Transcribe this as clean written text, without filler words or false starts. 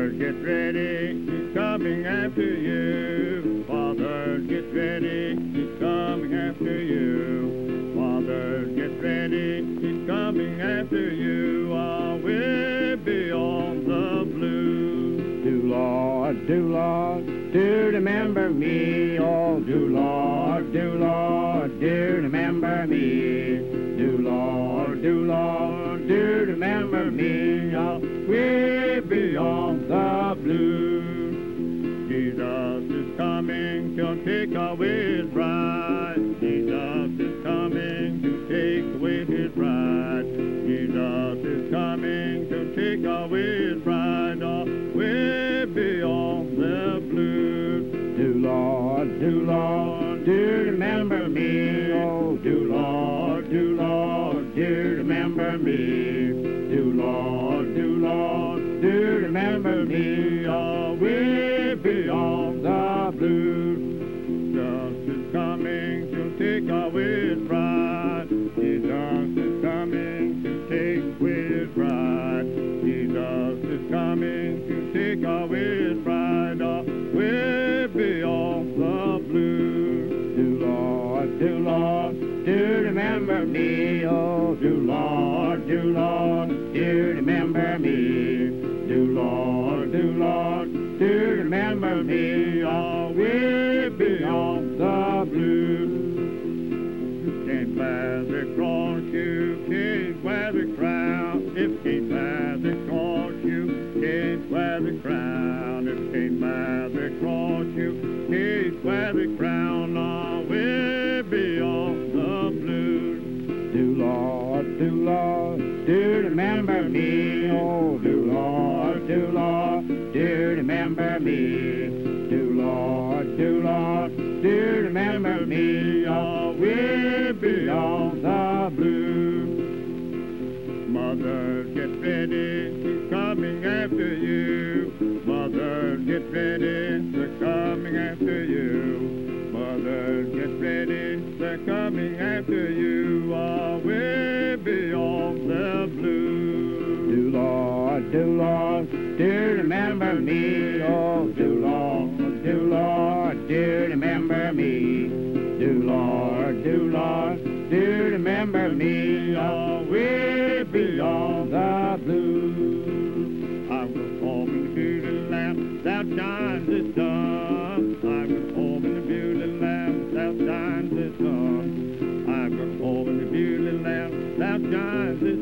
Father, get ready, he's coming after you. Father, get ready, he's coming after you. Father, get ready, he's coming after you. Away beyond the blue. Do Lord, do remember me. Oh, do Lord, do remember me. Do Lord, do remember me. Oh, way beyond the blue. Jesus is coming to take away his bride. Jesus is coming to take away his bride. Jesus is coming to take away his bride. Oh, way beyond the blue. Do Lord, do remember me. Oh, do Lord, do remember me. Do Lord, do remember me. Oh, way beyond the blue. Jesus is coming to take away his bride. Jesus is coming to take away his bride. Jesus is coming to take away his bride. Oh, way beyond the blue. Do Lord, do remember me. Oh, do Lord, do remember me. Do Lord, do remember me. Oh, way beyond the blue. You can't wear the cross, you can't wear the crown. If you can't wear the cross, you can't wear the crown. If you can't wear the cross, you can't wear the crown. Oh, way beyond the blue. Do Lord, do remember me. Oh, do Lord, do remember me. Do Lord, do remember me. Oh, way beyond the blue. Mother, get ready, he's coming after you. Mother, get ready, they're coming after you. Mother, get ready, they're coming after you. Away beyond the blue. Do Lord, do remember me. Oh, do Lord, do remember me. Do Lord, do remember me. Oh, way beyond the blue. I was home in the beauty lamp, thou shines the sun. I was home in the beauty lamp, thou shines the sun. I was home in the beauty lamp, thou shines the